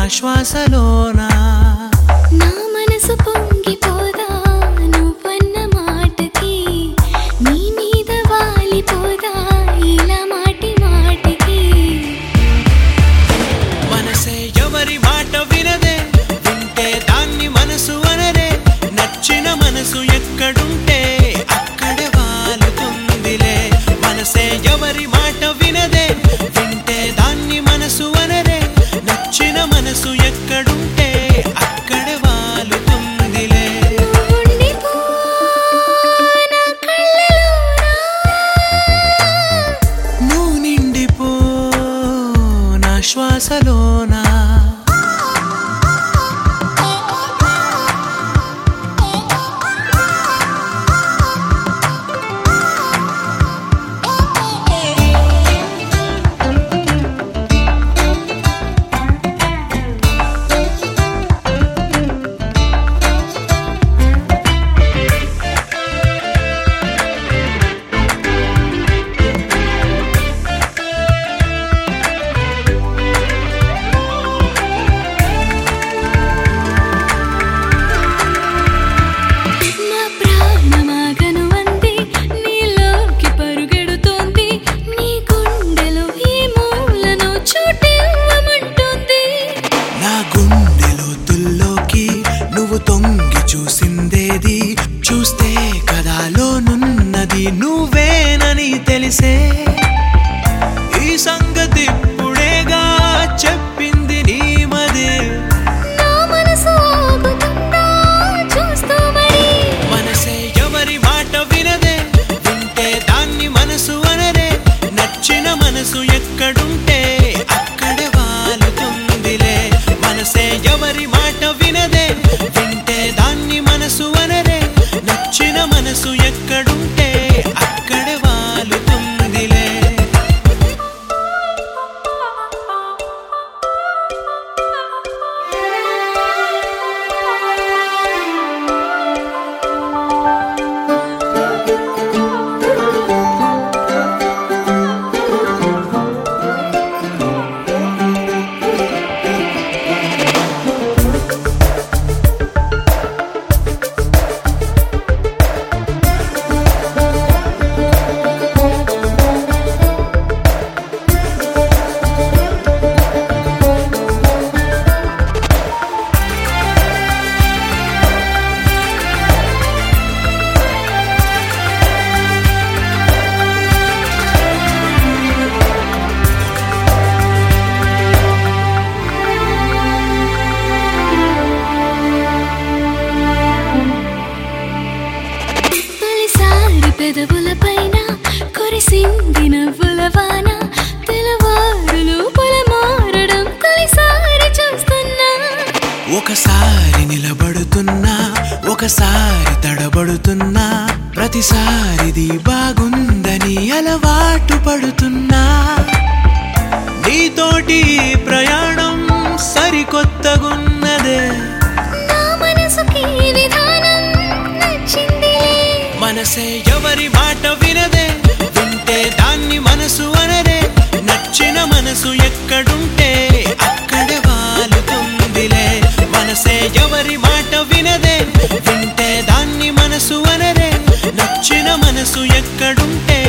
శ్వాసలోనా నా మనసు పొంగిపోదా నువ్వన్న మాటకి నీ మీద వాలిపోదా ఇలా మాటి మాటికి మనసే ఎవరి మాట వినదే వింటే దాన్ని మనసు అనరే నచ్చిన మనసు ఎక్కడుంటే అక్కడే వాలుతుందిలే మనసే ఎవరి మాట వినదే వింటే దాన్ని మనసు అనరే నచ్చిన మనసు ఎక్కడుంటే అక్కడే వాలుతుందిలే ఉండిపో నా కళ్ళలోనా నువ్వు నిండిపో నా శ్వాసలోనా నా ప్రాణమాగను అంది నీలోకి పరుగెడుతోంది నీ గుండెలో ఈ మూలను చోటివ్వమంటుంది నా గుండె లోతుల్లోకి నువ్వు తొంగి చూసిందేది చూస్తే కదాలోనున్నది నువ్వేనని తెలిసే ఈ సంగతి ఇప్పుడేగా చెప్పింది నీ మదే నా మనసు ఆగుతుందా చూస్తూ మరి మనసే ఎవరి మాట వినదే వింటే దాన్ని మనసు అనరే నచ్చిన మనసు ఎక్కడుంటే అక్కడే వాలుతుందిలే మనసే ఎవరి మాట వినదే వింటే దాన్ని మనసు అనరే నచ్చిన మనసు ఎక్కడుంటే అక్కడే వాలుతుందిలే తొలిసారి పెదవుల పైన కురిసింది నవ్వుల వాన తెల్లవారులు పొలమారడం తొలిసారి చూస్తున్నా ఒకసారి నిలబడుతున్నా ఒకసారి తడబడుతున్నా ప్రతిసారిది బాగుందని అలవాటు పడుతున్నా నీతోటి ఈ ప్రయాణం సరికొత్తగున్నదే నా మనసుకి ఈ విధానం నచ్చిందిలే మనసే ఎవరి మాట వినదే వింటే దాన్ని మనసు అనరే నచ్చిన మనసు ఎక్కడుంటే అక్కడే వాలుతుందిలే మనసే ఎవరి మాట వినదే వింటే దాన్ని మనసు అనరే నచ్చిన మనసు ఎక్కడుంటే